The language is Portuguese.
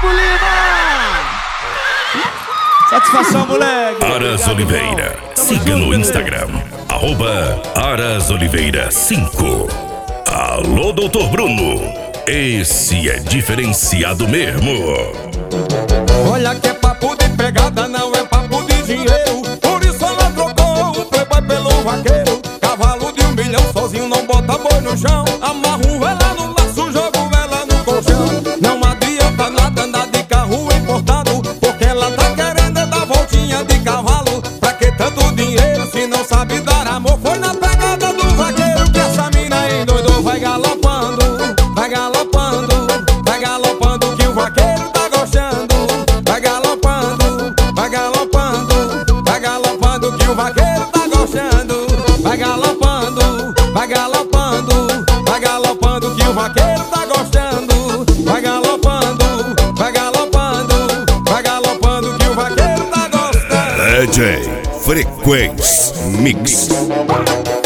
Gustavo Lima! Satisfação, moleque! Aras Oliveira. Siga no Instagram, @ArasOliveira5. Alô, Doutor Bruno. Esse é diferenciado mesmo. Olha que é papo de pegada, não é papo de dinheiro. Por isso ela trocou o playboy pelo vaqueiro. Cavalo de 1 milhão, sozinho não bota boi no chão. Amarro ela no laço, jogo ela no colchão. Não adianta nada andar de carro importado, porque ela tá querendo dar voltinha de cavalo. Pra que tanto dinheiro se não sabe dar amor? Foi na pegada do vaqueiro que essa mina endoidou. Vai galopando, vai galopando, vai galopando que o vaqueiro tá gostando. Vai galopando, vai galopando, vai galopando que o vaqueiro tá gostando. Vai galopando, vai galopando, vai galopando que o vaqueiro tá gostando. Vai galopando, vai galopando, vai galopando que o vaqueiro tá gostando. DJ Frequência Mix.